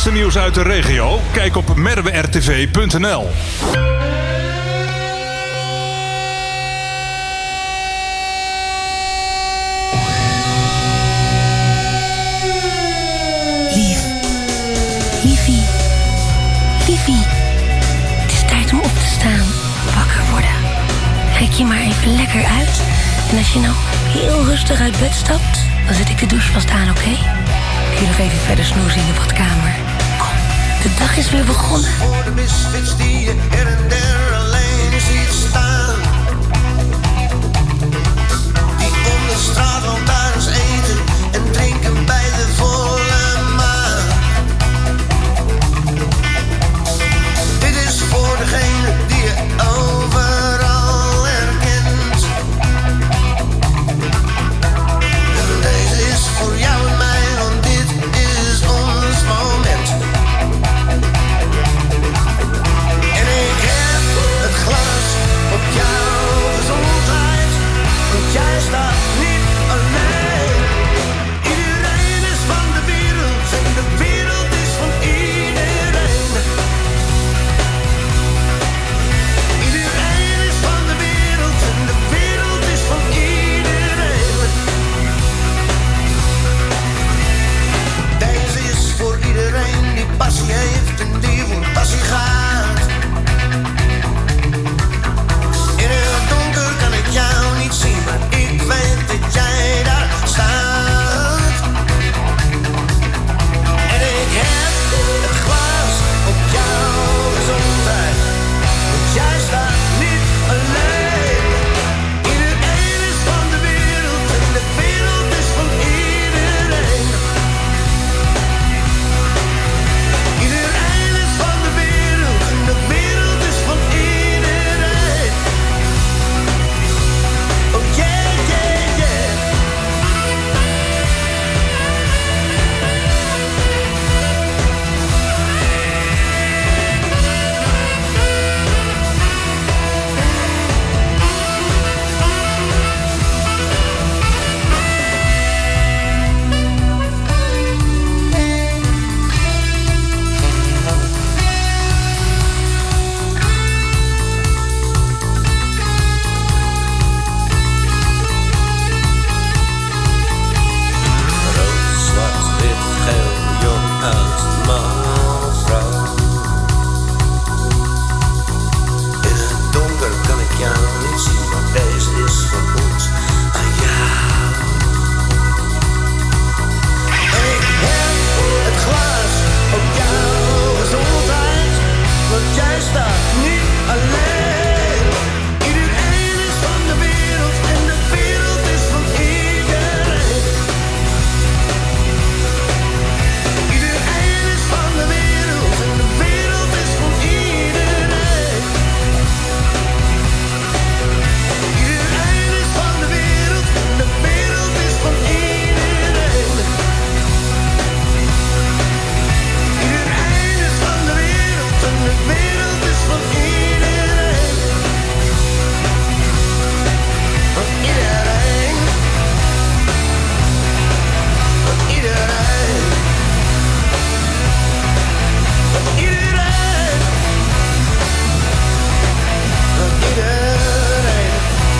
laatste nieuws uit de regio? Kijk op merwertv.nl. Liefie, het is tijd om op te staan. Wakker worden. Rek je maar even lekker uit. En als je nou heel rustig uit bed stapt, dan zet ik de douche vast aan, oké? Kun je nog even verder snoezen in de badkamer. Kom, de dag is weer begonnen. Voor de misfits die je her en der alleen ziet staan. Die om de straatlantaarns eten en drinken bij de volle maan. Dit is voor degene die je overal herkent. En deze is voor jou en mij, want dit is ons moment. En ik heb het glas op jouw gezondheid, want jij staat niet alleen. Iedereen is van de wereld en de wereld is van iedereen. Iedereen is van de wereld en de wereld is van iedereen. Deze is voor iedereen die passie heeft en die voor passie gaat. In het donker kan ik jou niet zien, maar ik weet dat jij daar staat. En ik heb het glas op jouw gezondheid, want jij staat niet alleen. Iedereen is van de wereld en de wereld is van iedereen. Iedereen is van de wereld en de wereld is van iedereen. Oh yeah, yeah, yeah. Rood, zwart, wit, geel, jong, oud, man of vrouw. In het donker kan ik jou niet zien, maar deze is van ons aan jou. En ik heb het glas op jouw gezondheid, want jij staat niet alleen. Iedereen is van de wereld en de wereld is van iedereen. Iedereen is van de wereld en de wereld is van iedereen. Iedereen is van de wereld en de wereld is van iedereen. Iedereen is van de wereld en de wereld is van iedereen. Van iedereen. Van iedereen. Van iedereen. Van iedereen.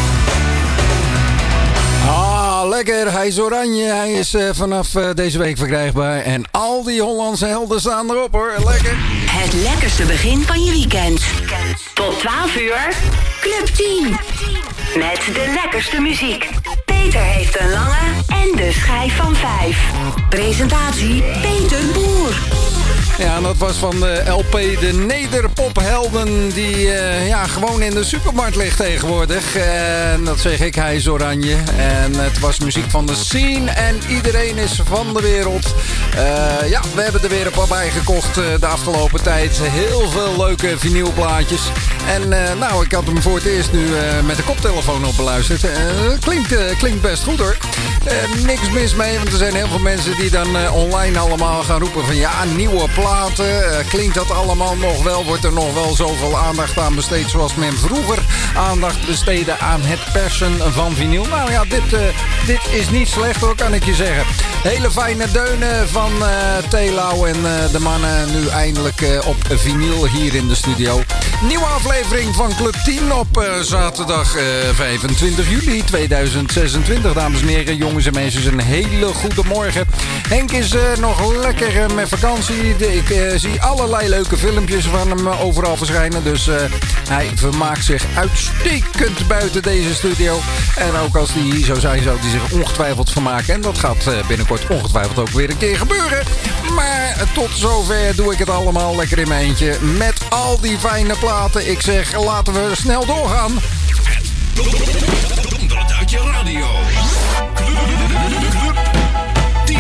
Ah, lekker. Hij is oranje. Hij is vanaf deze week verkrijgbaar. En al die Hollandse helden staan erop, hoor. Lekker. Het lekkerste begin van je weekend. Tot 12 uur, Club 10. Met de lekkerste muziek. Peter heeft een lange en de schijf van 5. Presentatie Peter Boer. Ja, en dat was van de LP De Nederpophelden, die gewoon in de supermarkt ligt tegenwoordig. En dat zeg ik, hij is oranje. En het was muziek van de scene en iedereen is van de wereld. We hebben er weer een paar bij gekocht de afgelopen tijd. Heel veel leuke vinylplaatjes. En ik had hem voor het eerst nu met de koptelefoon op beluisterd. Klinkt best goed, hoor. Niks mis mee, want er zijn heel veel mensen die dan online allemaal gaan roepen van ja, nieuwe platen. Klinkt dat allemaal nog wel? Wordt er nog wel zoveel aandacht aan besteed zoals men vroeger aandacht besteedde aan het persen van vinyl? Nou ja, dit is niet slecht, hoor, kan ik je zeggen. Hele fijne deunen van Telau en de mannen nu eindelijk op vinyl hier in de studio. Nieuwe aflevering van Club 10 op zaterdag 25 juli 2026. Dames en heren, jongens en meisjes, een hele goede morgen. Henk is nog lekker met vakantie. Ik zie allerlei leuke filmpjes van hem overal verschijnen. Dus hij vermaakt zich uitstekend buiten deze studio. En ook als hij hier zou zijn, zou hij zich ongetwijfeld vermaken. En dat gaat binnenkort ongetwijfeld ook weer een keer gebeuren. Maar tot zover doe ik het allemaal lekker in mijn eentje. Met al die fijne platen. Ik zeg, laten we snel doorgaan. Dondert uit je radio. Club 10.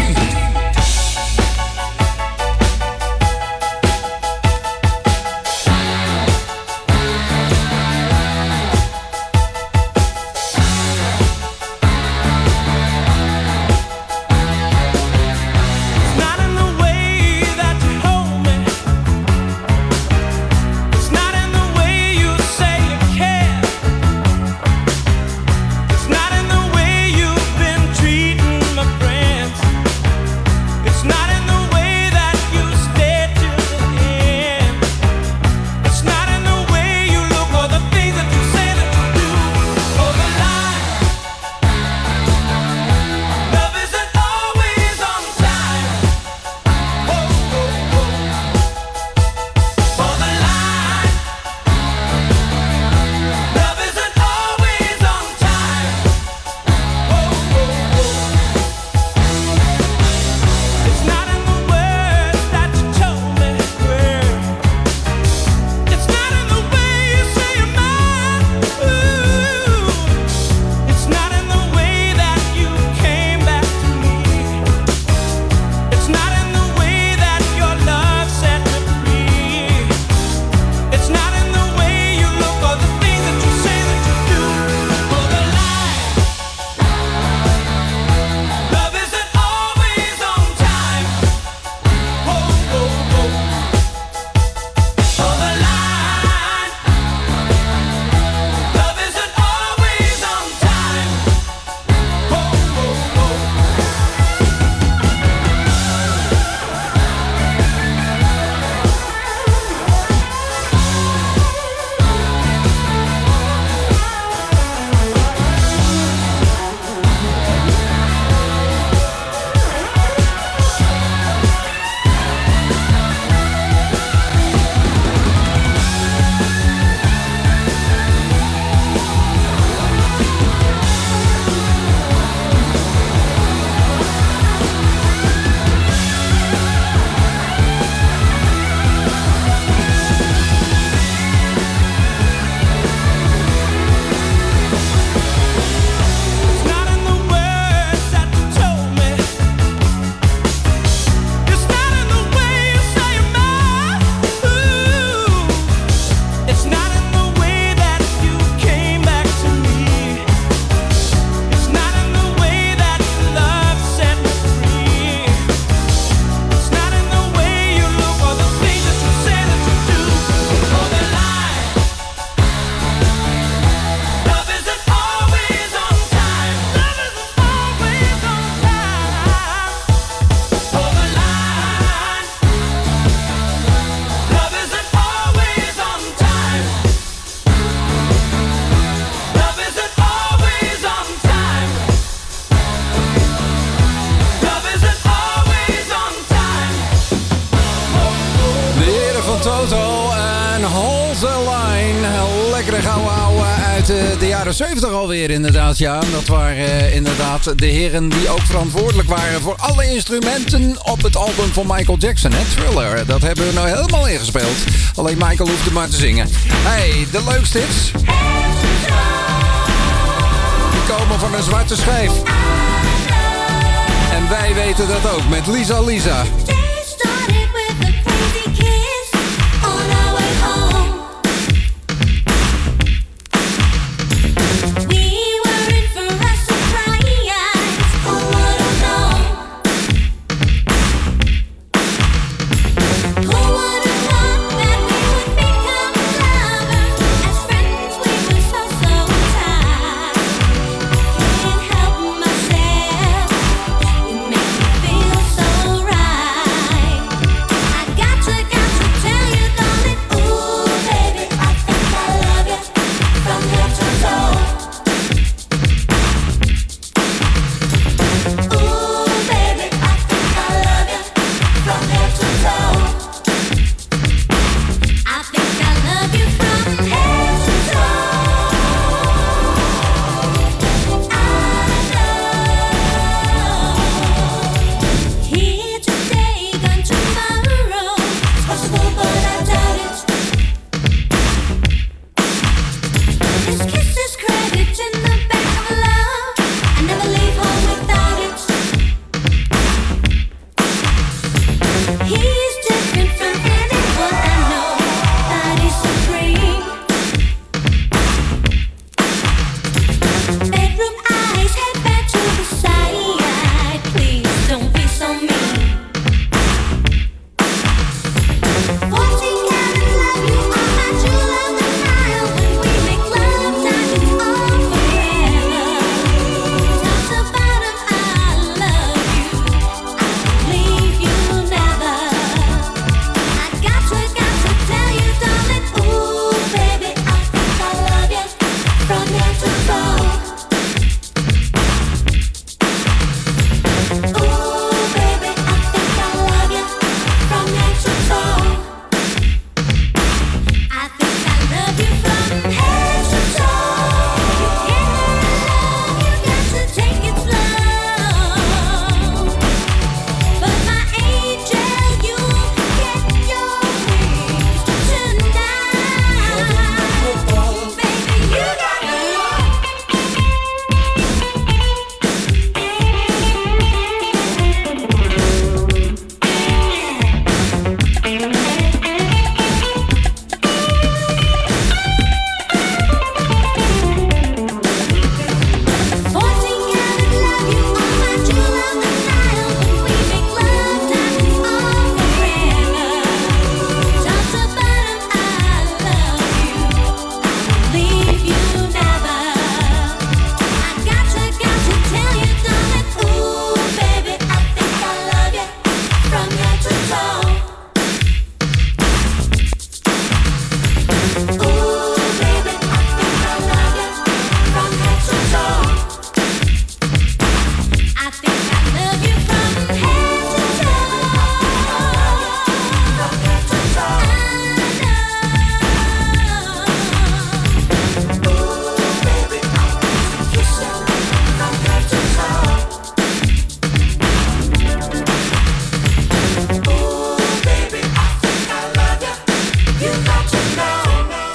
De jaren 70 alweer inderdaad, ja. Dat waren inderdaad de heren die ook verantwoordelijk waren voor alle instrumenten op het album van Michael Jackson, hè? Thriller. Dat hebben we nou helemaal ingespeeld. Alleen Michael hoefde maar te zingen. Hey, de leukste hits. Die komen van een zwarte schijf. En wij weten dat ook met Lisa Lisa. Make me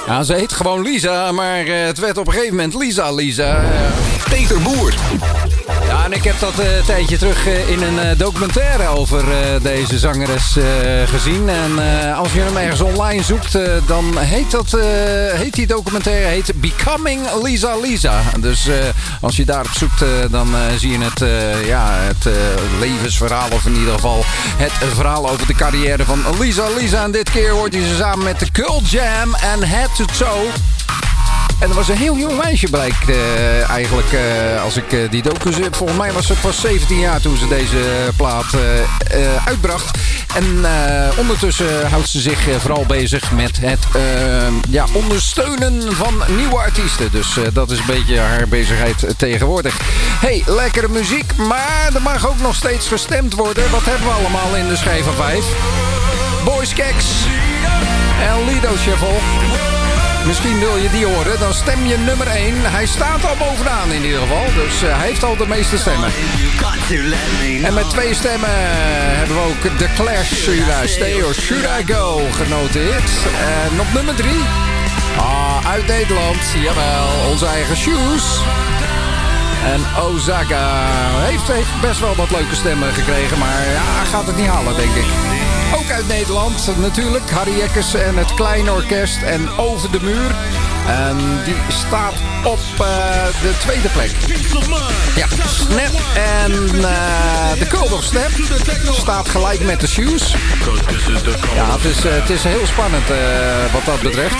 Ja, ze heet gewoon Lisa, maar het werd op een gegeven moment Lisa. Peter Boer. Ja, en ik heb dat een tijdje terug in een documentaire over deze zangeres gezien. En als je hem ergens online zoekt, dan heet die documentaire Becoming Lisa. Dus als je daarop zoekt, dan zie je het levensverhaal, of in ieder geval het verhaal over de carrière van Lisa. En dit keer hoort hij ze samen met de Cult Jam en Head to Toe. En er was een heel jong meisje, blijkt eigenlijk, als ik die docu... Volgens mij was ze pas 17 jaar toen ze deze plaat uitbracht. En ondertussen houdt ze zich vooral bezig met het ondersteunen van nieuwe artiesten. Dus dat is een beetje haar bezigheid tegenwoordig. Hey, lekkere muziek, maar er mag ook nog steeds gestemd worden. Wat hebben we allemaal in de schijf van 5? Boys Keks en Lido Shuffle. Misschien wil je die horen, dan stem je nummer 1. Hij staat al bovenaan in ieder geval, dus hij heeft al de meeste stemmen. En met 2 stemmen hebben we ook The Clash, Should I Stay or Should I Go genoteerd. En op nummer 3, uit Nederland, jawel, onze eigen Shoes. En Ozaka heeft best wel wat leuke stemmen gekregen, maar gaat het niet halen, denk ik. Ook uit Nederland natuurlijk, Harry Jekkers en het Kleine Orkest en Over de Muur. En die staat op de 2e plek. Ja, Snap en de Cult of Snap staat gelijk met de Shoes. Ja, het is heel spannend wat dat betreft.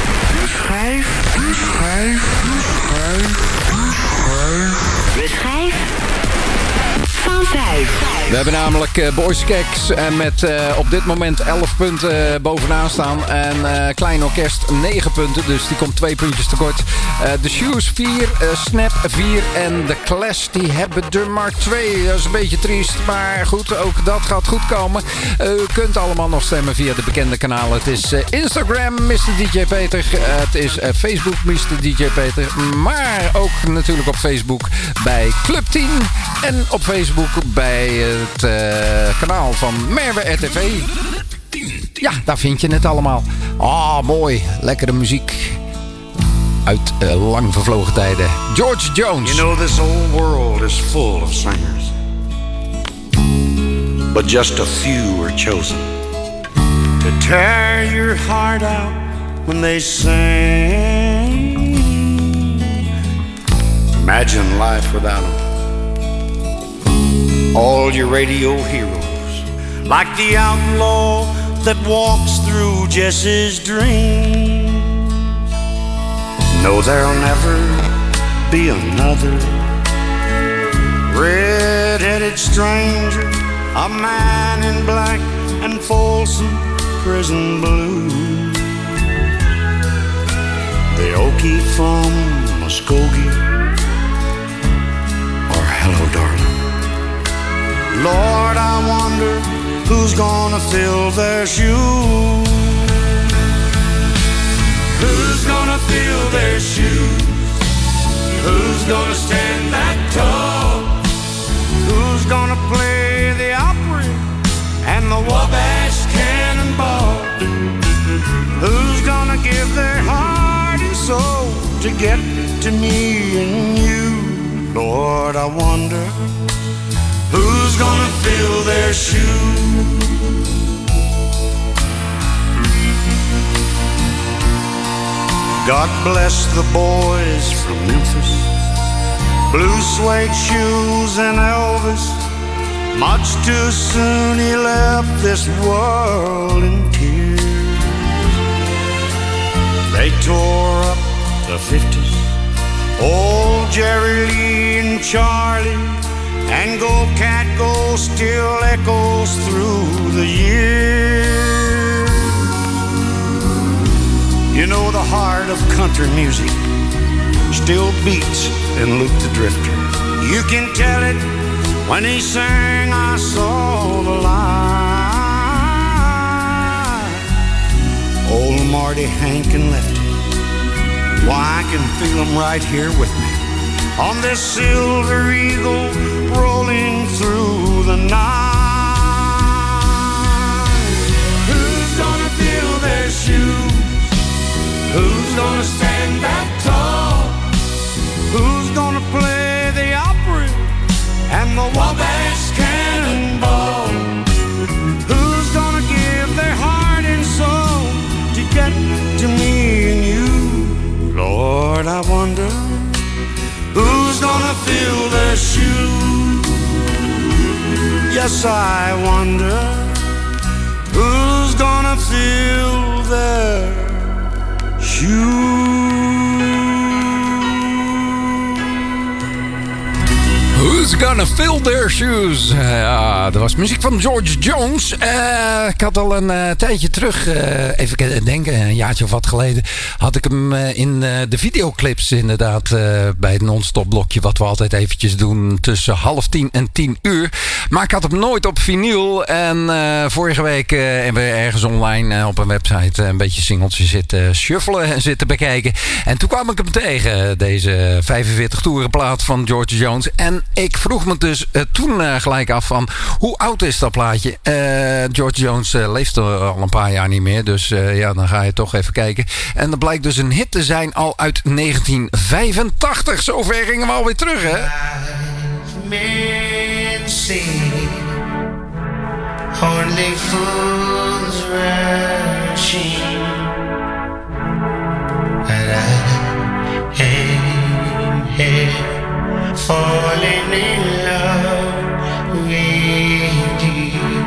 De schijf van 5. We hebben namelijk Boys Keks met op dit moment 11 punten bovenaan staan. En Klein Orkest 9 punten, dus die komt 2 puntjes tekort. De Shoes 4, Snap 4 en de Clash die hebben er maar 2. Dat is een beetje triest, maar goed, ook dat gaat goed komen. U kunt allemaal nog stemmen via de bekende kanalen. Het is Instagram Mr. DJ Peter, het is Facebook Mr. DJ Peter, maar ook natuurlijk op Facebook bij Club 10 en op Facebook bij het kanaal van Merwe RTV. Ja, daar vind je het allemaal. Mooi. Lekkere muziek. Uit lang vervlogen tijden. George Jones. You know, this whole world is full of singers, but just a few are chosen to tear your heart out when they sing. Imagine life without them. All your radio heroes, like the outlaw that walks through Jesse's dreams. No, there'll never be another red-headed stranger, a man in black and Folsom Prison Blue. The Okie from Muskogee, or Hello Darling. Lord, I wonder who's gonna fill their shoes. Who's gonna fill their shoes? Who's gonna stand that tall? Who's gonna play the Opry and the Wabash Cannonball? Who's gonna give their heart and soul to get to me and you? Lord, I wonder who's gonna fill their shoes? God bless the boys from Memphis, blue suede shoes and Elvis. Much too soon he left this world in tears. They tore up the 50s, old Jerry Lee and Charlie, and Go Cat Go still echoes through the years. You know, the heart of country music still beats in Luke the Drifter. You can tell it when he sang I Saw the Light. Old Marty, Hank and Lefty, why, I can feel them right here with me on this silver eagle rolling through the night. Who's gonna fill their shoes? Who's Sometimes I wonder who's gonna fill their shoes. Who's gonna fill their shoes? Ja, dat was muziek van George Jones. Ik had al een tijdje terug, even denken, een jaartje of wat geleden, had ik hem in de videoclips inderdaad bij het non-stop blokje wat we altijd eventjes doen tussen 9:30 en 10:00. Maar ik had hem nooit op vinyl. En vorige week hebben we ergens online op een website een beetje singeltjes zitten shuffelen en zitten bekijken. En toen kwam ik hem tegen, deze 45 toerenplaat van George Jones. En ik vroeg me dus toen gelijk af van hoe oud is dat plaatje? George Jones leeft al een paar jaar niet meer. Dus ja, dan ga je toch even kijken. En dat blijkt dus een hit te zijn al uit 1985. Zover gingen we alweer terug, hè? Men say only fools rushing, and I am here falling in love with you.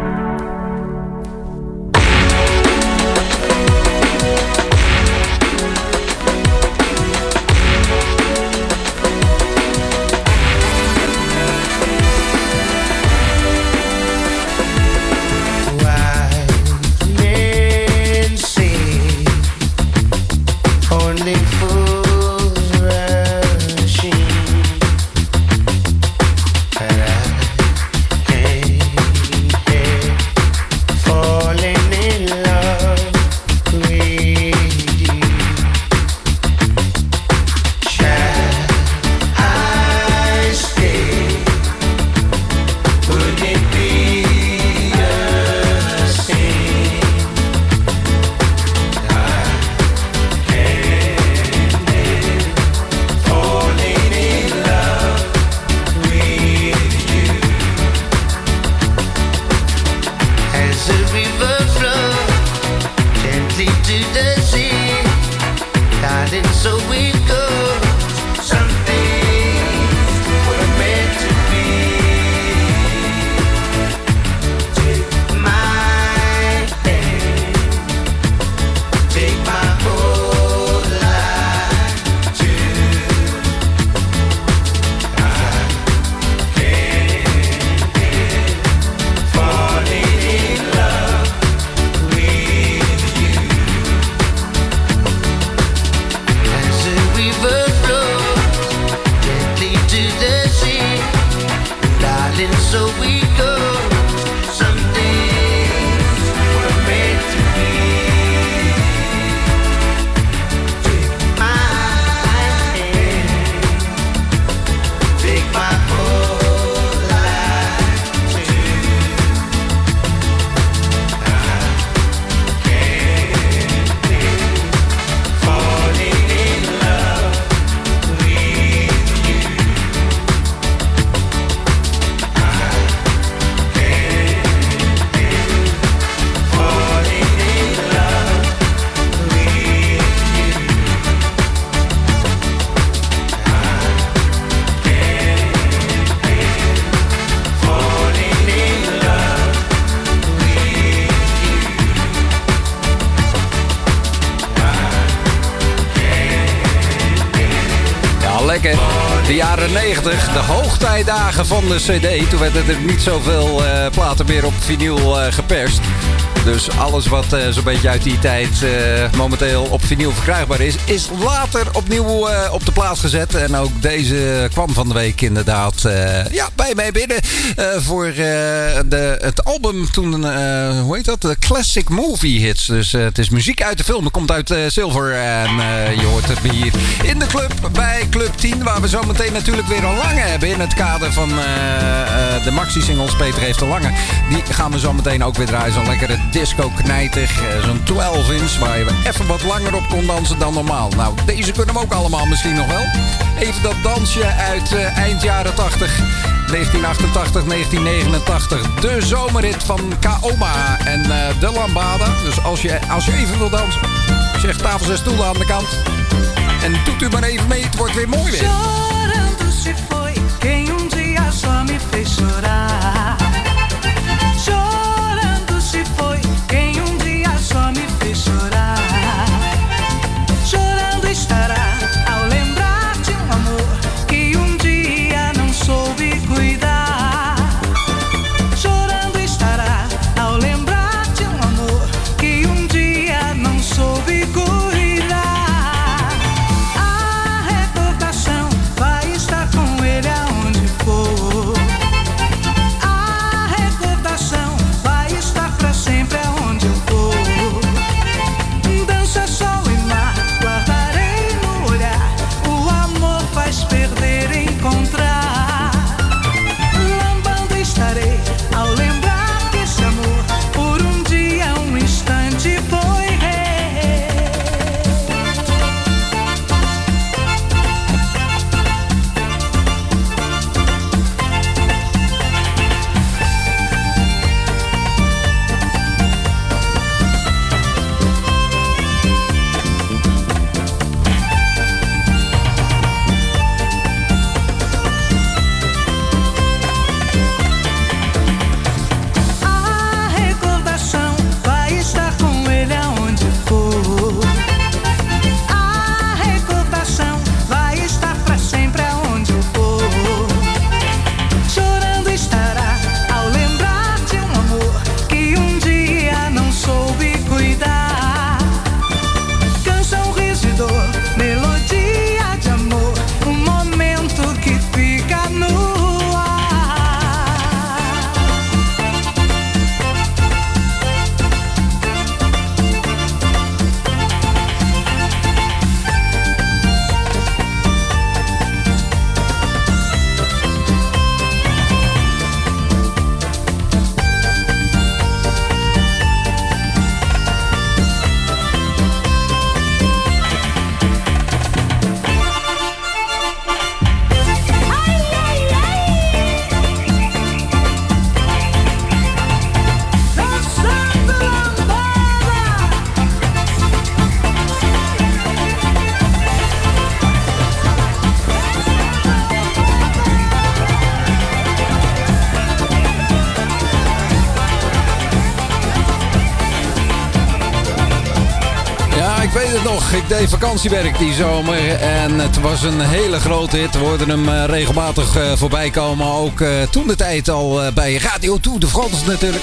De jaren 90, de hoogtijdagen van de CD. Toen werden er niet zoveel platen meer op vinyl geperst. Dus alles wat zo'n beetje uit die tijd momenteel op vinyl verkrijgbaar is later opnieuw op de plaats gezet. En ook deze kwam van de week inderdaad bij mij binnen voor het album toen, hoe heet dat? De Classic Movie Hits. Dus het is muziek uit de film. Het komt uit Silver en je hoort het hier in de club bij Club 10. Waar we zo meteen natuurlijk weer een lange hebben in het kader van de maxi-singles. Peter heeft een lange. Die gaan we zo meteen ook weer draaien. Zo'n lekkere disco-knijtig. Zo'n 12-inch waar je even wat langer op kon dansen dan normaal. Nou, deze kunnen we ook allemaal misschien nog wel. Even dat dansje uit eind jaren 80. 1988, 1989. De zomerhit van Kaoma en de Lambada. Dus als je even wil dansen, zeg tafels en stoelen aan de kant. En doet u maar even mee, het wordt weer mooi weer. Chorando se foi quem dia só me fez chorar. Ja, ik weet het nog. Ik deed vakantiewerk die zomer. En het was een hele grote hit. We hoorden hem regelmatig voorbij komen. Ook toen de tijd al bij Radio Tour de France natuurlijk.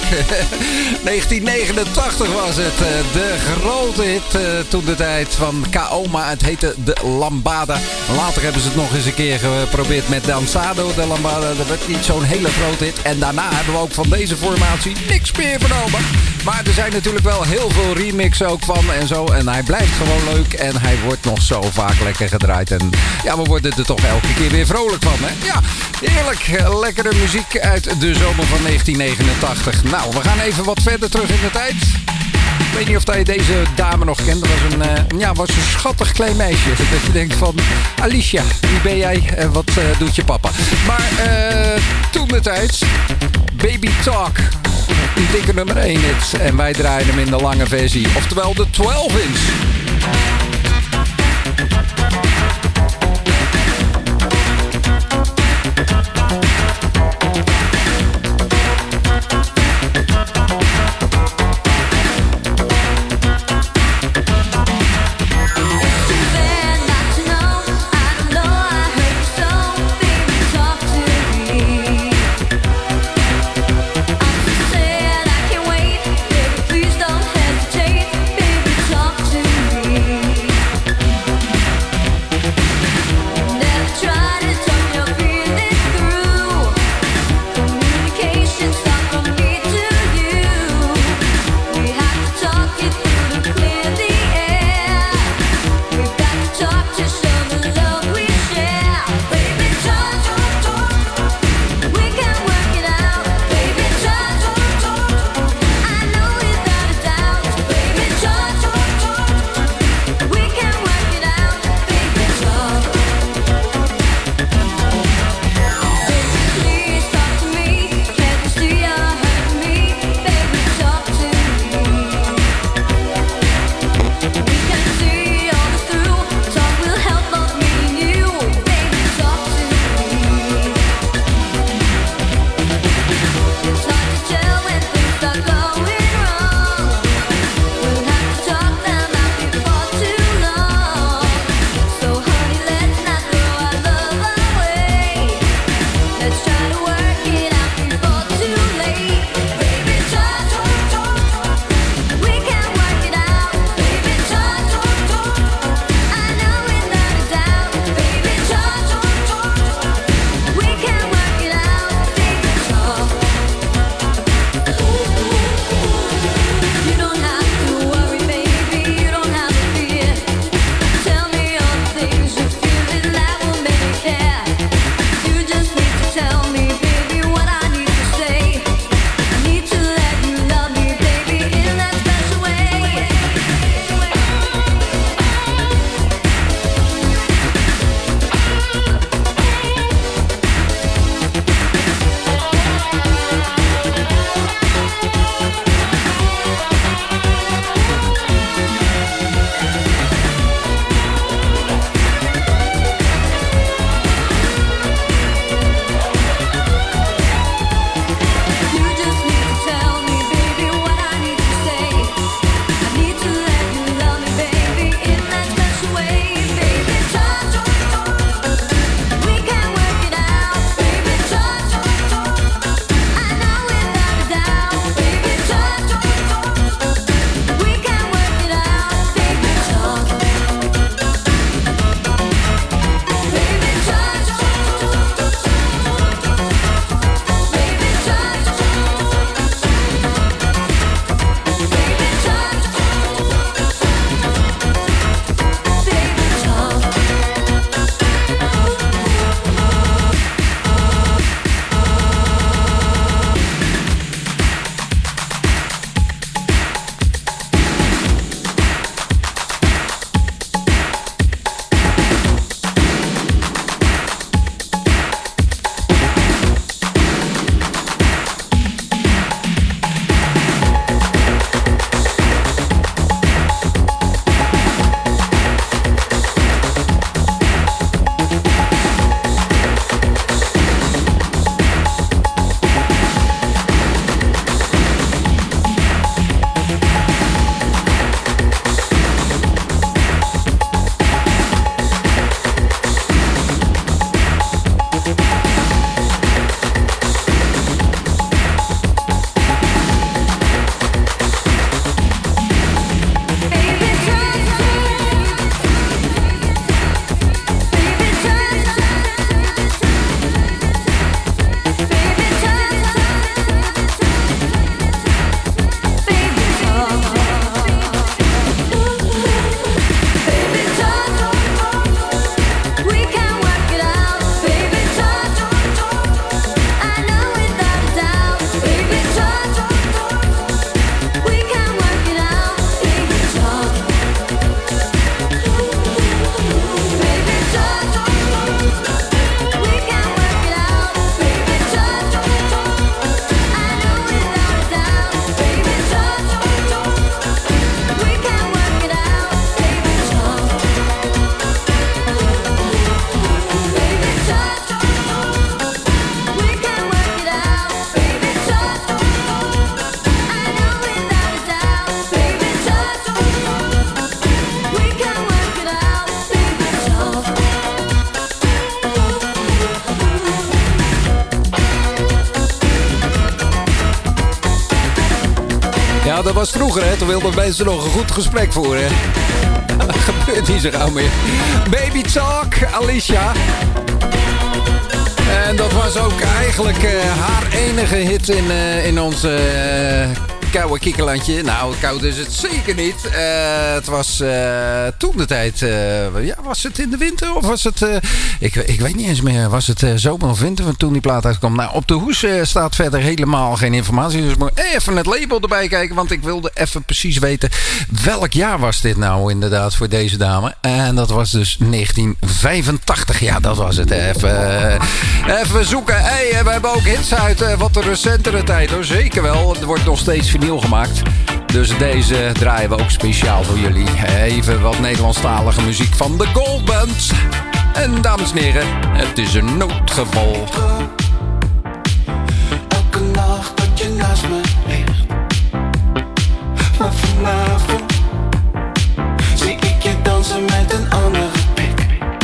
1989 was het. De grote hit toen de tijd van Kaoma. Het heette de Lambada. Later hebben ze het nog eens een keer geprobeerd met Danzado. De Lambada, dat werd niet zo'n hele grote hit. En daarna hebben we ook van deze formatie niks meer vernomen. Maar er zijn natuurlijk wel heel veel remixen ook van en zo. En hij blijft gewoon leuk. En hij wordt nog zo vaak lekker gedraaid. En ja, we worden er toch elke keer weer vrolijk van, hè? Ja, heerlijk. Lekkere muziek uit de zomer van 1989. Nou, we gaan even wat verder terug in de tijd. Ik weet niet of je deze dame nog kent. Dat was een schattig klein meisje. Dat je denkt van, Alicia, wie ben jij en wat doet je papa? Maar toen de tijd, Baby Talk. Die dikke nummer 1 hit. En wij draaien hem in de lange versie. Oftewel de 12-inch. was vroeger, hè. Toen wilden mensen nog een goed gesprek voeren. Dat gebeurt niet zo gauw meer. Baby Talk, Alicia. En dat was ook eigenlijk haar enige hit in onze koude kikkerlandje. Nou, koud is het zeker niet. Het was toen de tijd... was het in de winter of was het... ik weet niet eens meer. Was het zomer of winter toen die plaat uitkwam? Nou, op de hoes staat verder helemaal geen informatie. Dus ik moet even het label erbij kijken. Want ik wilde even precies weten... welk jaar was dit nou inderdaad voor deze dame? En dat was dus 1985. Ja, dat was het. Even zoeken. Hey, we hebben ook hits uit wat de recentere tijd. Hoor. Zeker wel. Er wordt nog steeds vinyl gemaakt. Dus deze draaien we ook speciaal voor jullie. Even wat Nederlandstalige muziek van de Gold Band. En dames en heren, het is een noodgeval. Elke nacht dat je naast me ligt. Maar vanavond zie ik je dansen met een andere pik.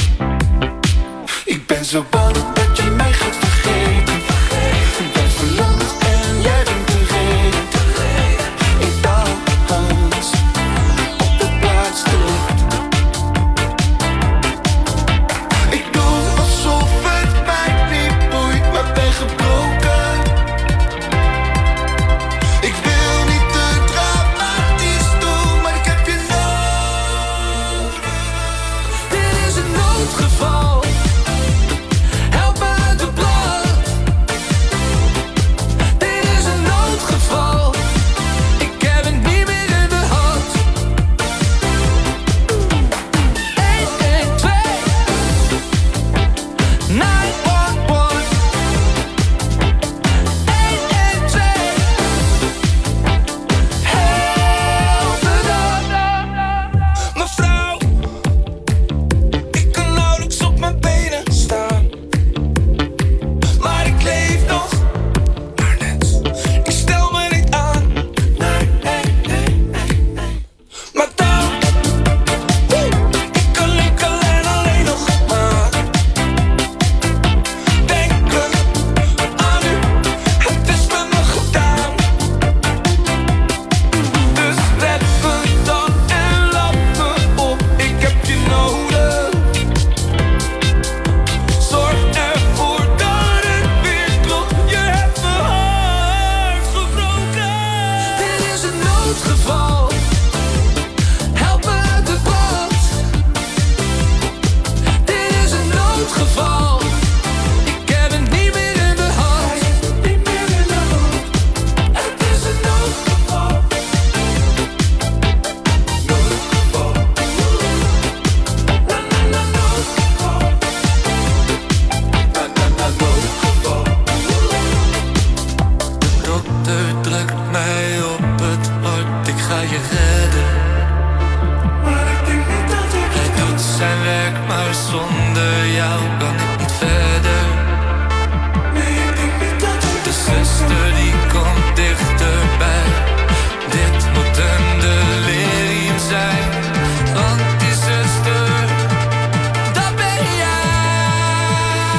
Ik ben zo bang dat je mij gaat vergeten. Ik ben verlamd en jij bent tevreden. Ik dans op de plaats te licht. Ik doe alsof het mij niet boeit, maar ben gebroken. Ik wil niet te dramatisch doen, maar ik heb je nodig. Dit is een noodgeval. Help me uit de blad. Dit is een noodgeval. Ik heb het niet meer in de hand. 112 911 112 Help me dan. Mevrouw, ik kan nauwelijks op mijn benen staan. Maar ik leef nog, maar net. Ik stel me niet aan. Nee. Maar dan, ik kan enkel en alleen nog maar denken aan u. Het is met me gedaan. Dus red me dan en laat me op. Ik heb je nodig. Zorg ervoor dat het weer klopt. Je hebt mijn hart gebroken. Dit is een noodgeval. Help me uit de brand. Dit is een noodgeval. Ik heb het niet meer in de hand. Niet meer in de hand. Het is een noodgeval. Noodgeval. Noodgeval. Noodgeval. De dokter drukt mij op het hart. Ik ga je redden. Maar ik denk niet dat ik hij doet zijn werk, maar zonder jou kan ik niet verder. Nee, ik denk niet dat ik de zuster die komt dichterbij. Dit moet een delirium zijn. Want die zuster, dat ben jij.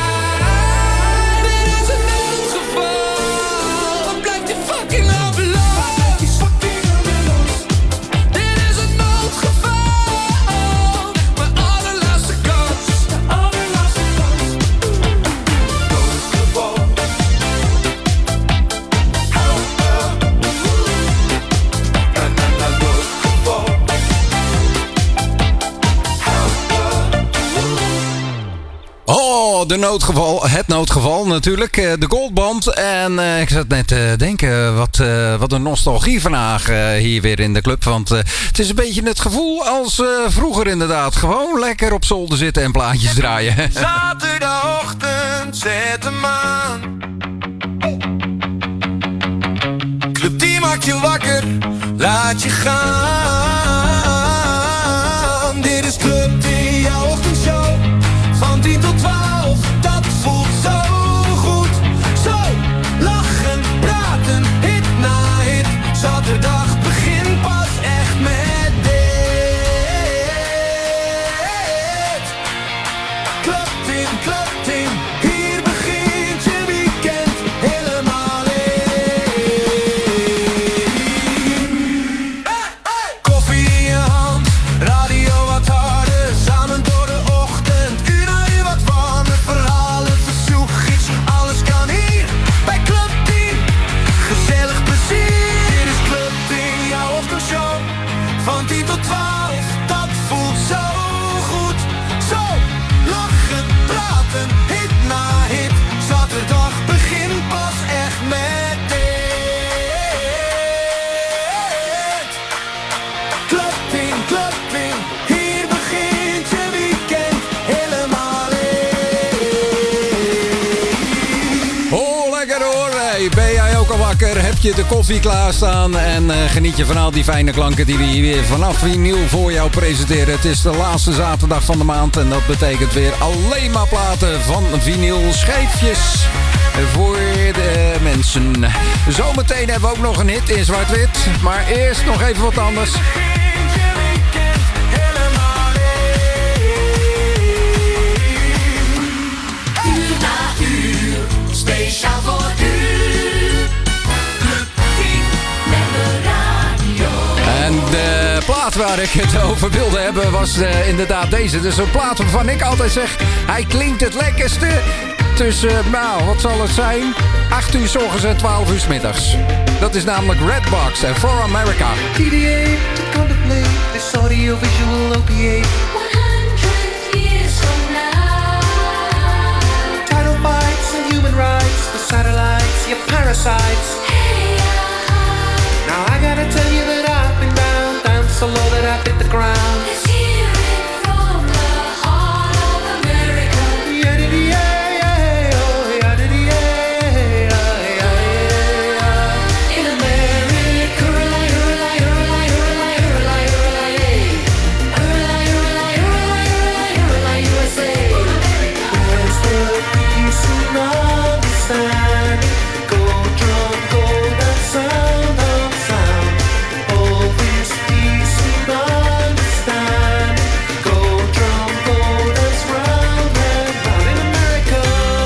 Dit is een noodgeval. Wat blijft die fucking ambulance? Dit is een noodgeval. Mijn allerlaatste kans. De allerlaatste kans. Noodgeval. Help me. Noodgeval. Oh, de noodgeval. Het noodgeval natuurlijk. De Goldband. En ik zat net te denken, wat een nostalgie vandaag hier weer in de club. Want het is een beetje het gevoel als vroeger inderdaad. Gewoon lekker op zolder zitten en plaatjes draaien. Zaterdagochtend, zet hem aan. Club die maakt je wakker, laat je gaan. Dit is Club die, jouw ochtendshow. Van 10 tot 12, dat voelt zo goed. Zo, lachen, praten, hit na hit. Zaterdag begint pas echt met dit. Club Team, hier begint je weekend helemaal in. van 10 tot 12, dat voelt zo goed. Zo, lachen, praten, hit na hit. Zaterdag begint pas echt met dit. Clubbing, hier begint je weekend helemaal in. Oh, lekker hoor. Hey, ben jij ook al wakker? Heb je de koffie klaarstaan? En geniet je van al die fijne klanken die we hier weer vanaf vinyl voor jou presenteren. Het is de laatste zaterdag van de maand en dat betekent weer alleen maar platen van vinyl schijfjes voor de mensen. Zometeen hebben we ook nog een hit in zwart-wit, maar eerst nog even wat anders. Speciaal voor u. Club 10 met de radio. En de plaat waar ik het over wilde hebben was inderdaad deze. Dus een plaat waarvan ik altijd zeg, hij klinkt het lekkerste tussen, nou, wat zal het zijn? 8 uur 's ochtends en 12 uur 's middags. Dat is namelijk Redbox en For America. TDA to contemplate this audio-visual opiate. 100 years from now. Title bites and human rights, the satellites, your parasites. Hey, Now I gotta tell you that I've been down so low that I hit the ground. let's hear it from the heart of America. In America, USA. Where's the peace and understanding? The gold drum, golden sound of sound. All this peace and understanding. Gold drum, golden's round and round in America.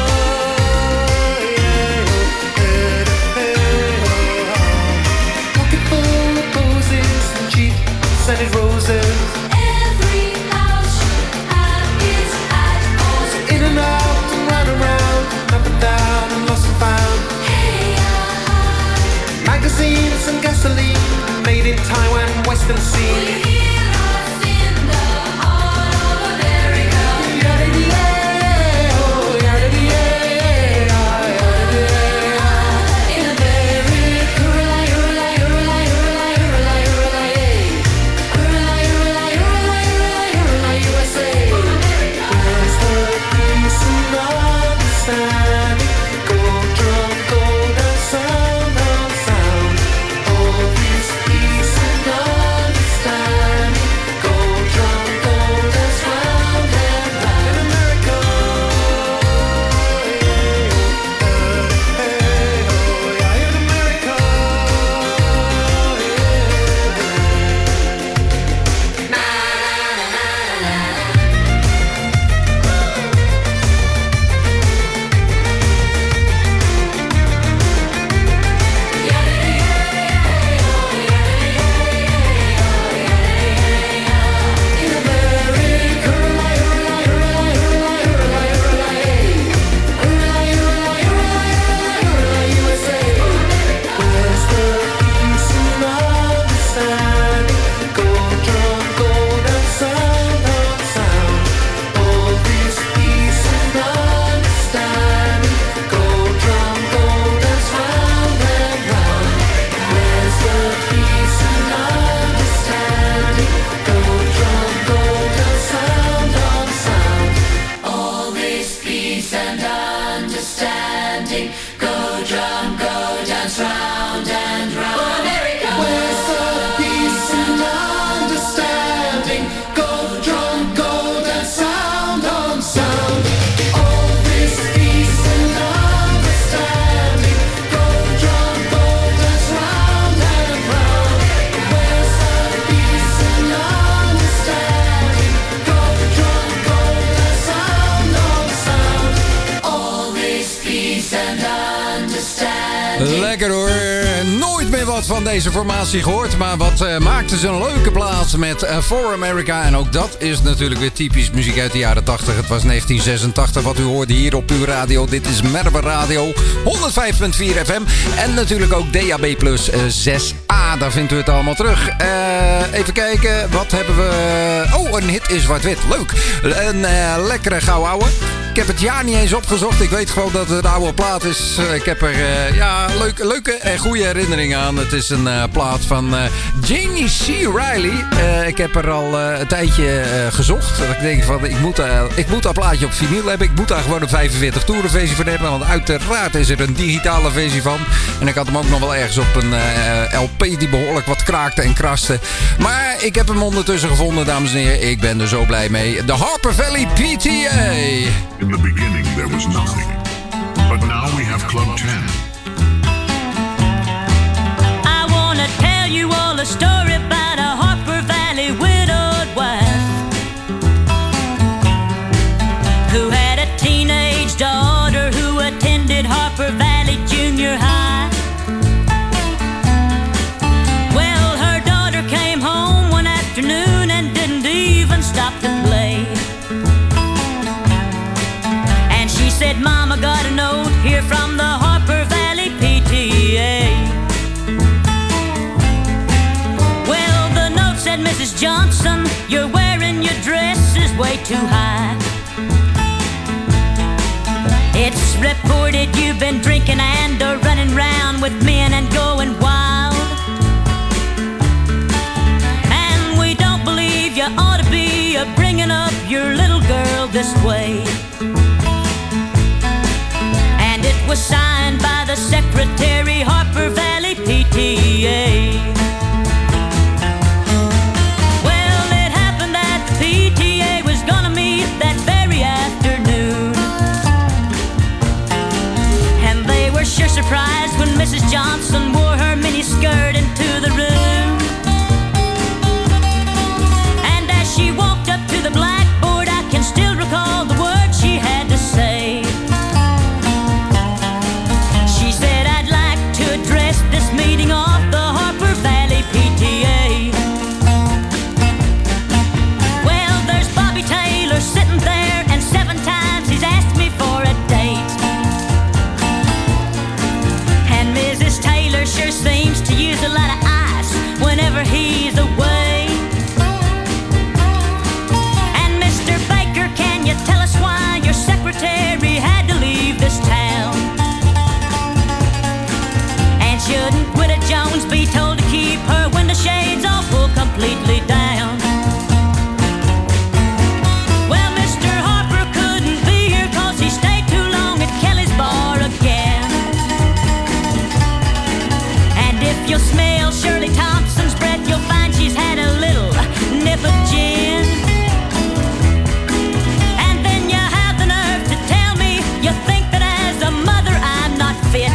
Pocket full of posies and cheap scented roses. Every house should have its icons. In and out and round and round, up and down and lost and found. Hey, Magazines and gasoline, made in Taiwan, Western will Sea. you hear us in the heart of America? In America, USA. Where's the peace and understanding? Gold drum, golden sound of sound. All this peace and understanding. wat van deze formatie gehoord. Maar wat maakte ze een leuke plaats met For America. En ook dat is natuurlijk weer typisch muziek uit de jaren 80. Het was 1986 wat u hoorde hier op uw radio. Dit is Merwe Radio 105.4 FM. En natuurlijk ook DAB Plus 6A. Daar vindt u het allemaal terug. Even kijken, wat hebben we... Oh, een hit in zwart-wit. Leuk. Een lekkere gauw ouwe. Ik heb het jaar niet eens opgezocht. Ik weet gewoon dat het een oude plaat is. Ik heb er leuke en goede herinneringen aan. Het is een plaat van Janie C. Riley. Ik heb er al een tijdje gezocht. Ik denk van, ik moet dat plaatje op vinyl hebben. Ik moet daar gewoon een 45 toeren versie van hebben. Want uiteraard is er een digitale versie van. En ik had hem ook nog wel ergens op een LP die behoorlijk wat kraakte en kraste. Maar ik heb hem ondertussen gevonden, dames en heren. Ik ben er zo blij mee. De Harper Valley PTA. In the beginning there was nothing, but now we have Club 10. I wanna tell you all a story about a Harper Valley widowed wife who had a teenage daughter who attended Harper Valley Junior High. Well, her daughter came home one afternoon and didn't even stop to play. Said, Mama, got a note here from the Harper Valley PTA. Well, the note said, Mrs. Johnson, you're wearing your dresses way too high. It's reported you've been drinking and running round with men and going wild. And we don't believe you ought to be bringing up your little girl this way. Was signed by the secretary, Harper Valley PTA. Well, it happened that the PTA was gonna meet that very afternoon, and they were sure surprised when Mrs. Johnson wore her mini skirt into the room. And as she walked up to the blackboard, I can still recall the words she had to say. This meeting off the Harper Valley PTA. Well, there's Bobby Taylor sitting there, and 7 times he's asked me for a date. And Mrs. Taylor sure seems to use a lot of ice whenever he's away. And Mr. Baker, can you tell us why your secretary had to leave this town? Shouldn't Widow Jones be told to keep her window shades all pulled completely down? Well, Mr. Harper couldn't be here 'cause he stayed too long at Kelly's bar again. And if you'll smell Shirley Thompson's breath, you'll find she's had a little nip of gin. And then you have the nerve to tell me you think that as a mother I'm not fit.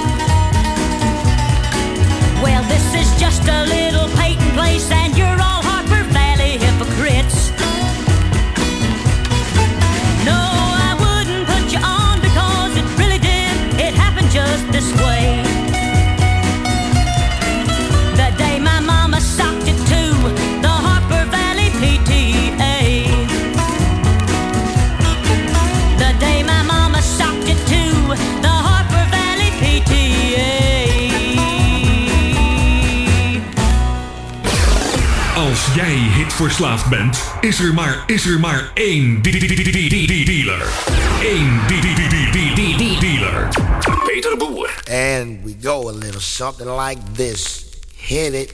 Well, this is just a little Peyton place, and you're all Harper Valley hypocrites. No, I wouldn't put you on because it really did. It happened just this way. The day my mama socked it to the Harper Valley PTA. The day my mama socked it to the Harper Valley PTA. Als jij hitverslaafd bent, is er maar één dealer. Eén dealer. Peter de Boer. And we go a little something like this. Hit it.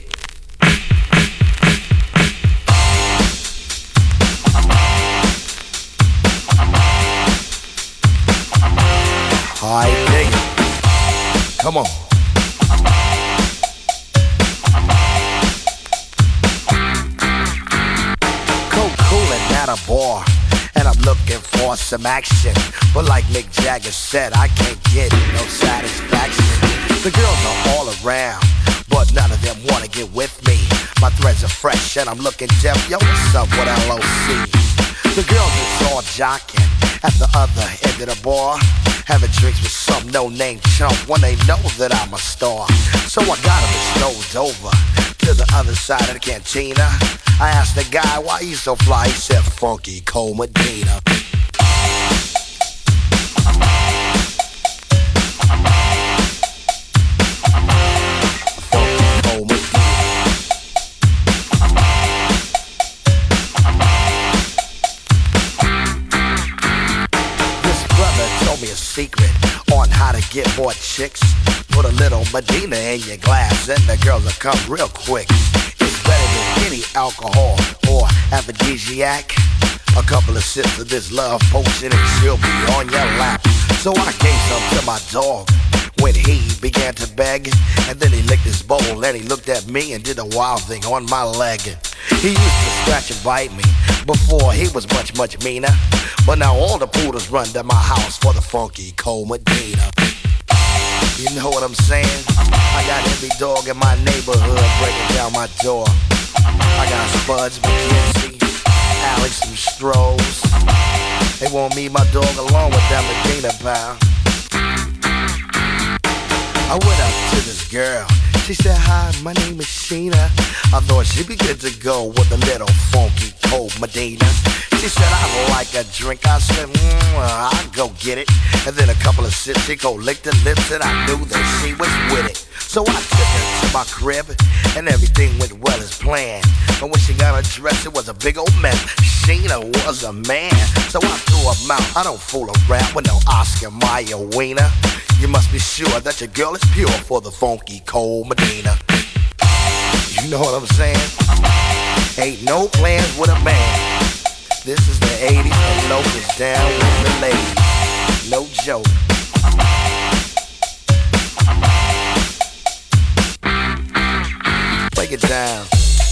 Alright, dig it. Come on. At a bar, and I'm looking for some action, but like Mick Jagger said, I can't get no satisfaction. The girls are all around, but none of them wanna get with me. My threads are fresh and I'm looking deaf. Yo, what's up with LOC? The girls is all jocking, at the other end of the bar, having drinks with some no-name chump when they know that I'm a star. So I got him and strolled over to the other side of the cantina. I asked the guy why he's so fly. He said, Funky Cole Medina. Secret on how to get more chicks. Put a little Medina in your glass and the girls will come real quick. It's better than any alcohol or aphrodisiac. A couple of sips of this love potion and she'll be on your lap. So I gave some to my dog when he began to beg, and then he licked his bowl and he looked at me and did a wild thing on my leg. He used to scratch and bite me before he was much, much meaner. But now all the poodles run to my house for the Funky Cole Medina. You know what I'm saying? I got every dog in my neighborhood breaking down my door. I got Spuds, McKenzie, Alex, and Strohs. They want me, my dog, along with that Medina pal. I went up to this girl. She said, hi, my name is Sheena. I thought she'd be good to go with a little Funky Cole Medina. She said, I like a drink. I said, I'll go get it. And then a couple of sips, she go lick the lips, and I knew that she was with it. So I took her to my crib, and everything went well as planned. But when she got her dress, it was a big old mess. Sheena was a man, so I threw her out. I don't fool around with no Oscar Mayer wiener. You must be sure that your girl is pure for the Funky Cole Medina. You know what I'm saying? Ain't no plans with a man. This is the 80s and Locust down with the ladies. No joke. Break it down.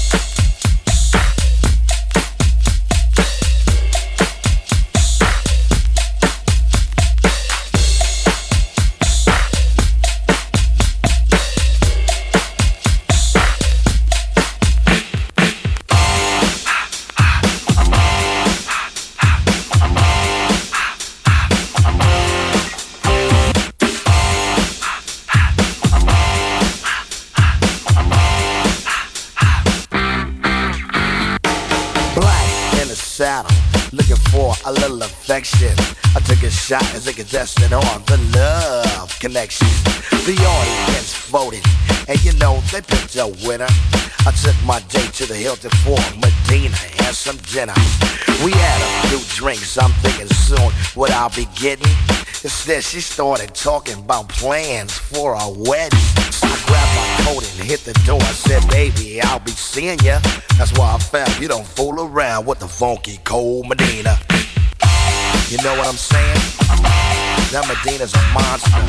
Saddle, looking for a little affection. I took a shot as a contestant on the Love Connection. The audience voted, and you know they picked a winner. I took my date to the Hilton for Medina and some dinner. We had a few drinks, I'm thinking soon what I'll be getting. Instead she started talking about plans for a wedding. So I grabbed my coat and hit the door. I said, baby, I'll be seeing ya. That's why I found you don't fool around with the Funky Cole Medina. You know what I'm saying? That Medina's a monster.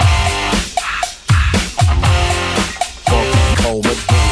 Funky Cole Medina.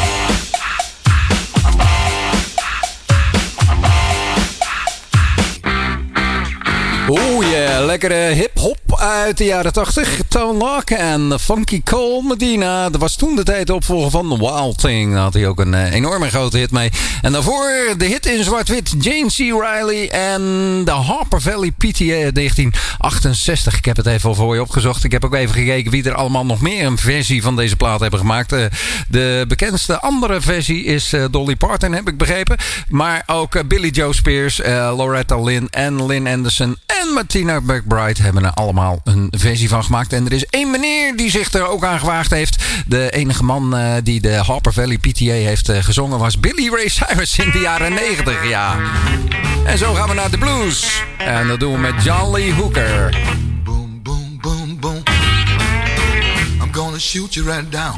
Oeh yeah, lekkere hip-hop uit de jaren 80. Tone Loc en Funky Cole Medina. Dat was toen de tijd opvolger van Wild Thing. Daar had hij ook een enorme grote hit mee. En daarvoor de hit in zwart-wit. Jane C. Riley en de Harper Valley PTA 1968. Ik heb het even voor je opgezocht. Ik heb ook even gekeken wie er allemaal nog meer een versie van deze plaat hebben gemaakt. De bekendste andere versie is Dolly Parton, heb ik begrepen. Maar ook Billy Joe Spears, Loretta Lynn en Lynn Anderson en Martina McBride hebben er allemaal een versie van gemaakt. En er is één meneer die zich er ook aan gewaagd heeft. De enige man die de Harper Valley PTA heeft gezongen was Billy Ray Cyrus in de jaren 90. Ja. En zo gaan we naar de blues. En dat doen we met John Lee Hooker. Boom, boom, boom, boom. I'm gonna shoot you right down.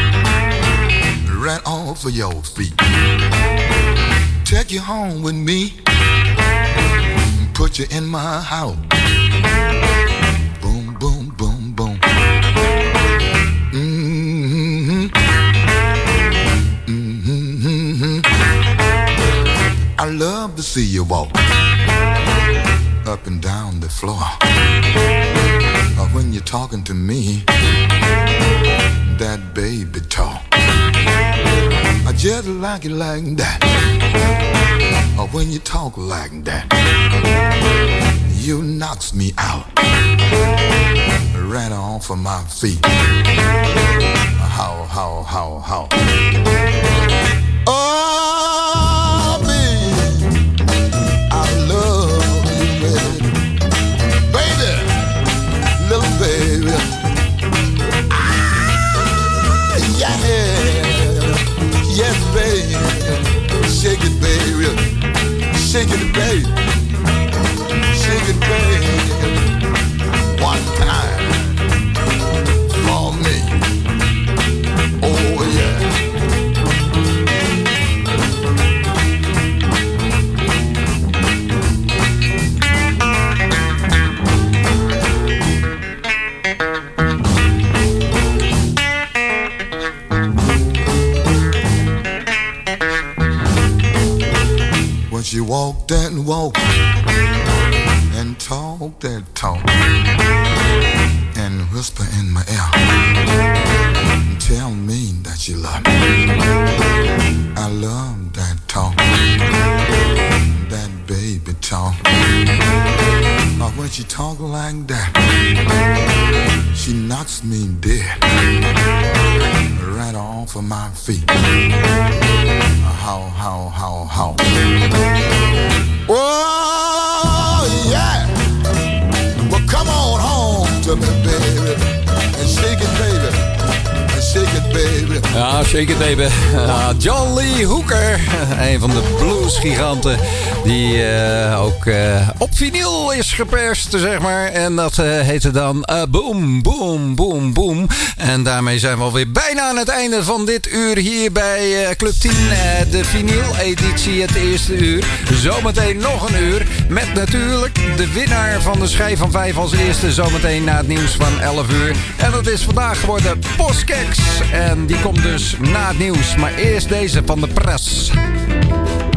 Right off of your feet. Take you home with me. Put you in my house. Boom, boom, boom, boom. Mm-hmm. Mm-hmm. I love to see you walk up and down the floor. When you're talking to me, that baby talk. I just like it like that. When you talk like that, you knocks me out, right off of my feet. How. Oh, baby, I love you, baby, little baby. Ah, yeah, yes, baby, shake it, baby, shake it, baby, shake it, baby, one time for me. Oh yeah. When she walked and walked and talked that talk and whisper in my ear, tell me that you love me. I love that talk, that baby talk. When she talk like that, she knocks me dead, right off of my feet. How. Oh yeah. Well, come on home to me, baby, and shake it, baby. Shake it, baby. Ja, shake it, baby. John Lee Hooker. Een van de bluesgiganten. Die ook op vinyl is geperst, zeg maar. En dat heette dan Boom, Boom, Boom, Boom. En daarmee zijn we alweer bijna aan het einde van dit uur hier bij Club 10. De vinyl-editie, het eerste uur. Zometeen nog een uur. Met natuurlijk de winnaar van de schijf van 5 als eerste. Zometeen na het nieuws van 11 uur. En dat is vandaag geworden Boskeks. En die komt dus na het nieuws. Maar eerst deze van de Pres.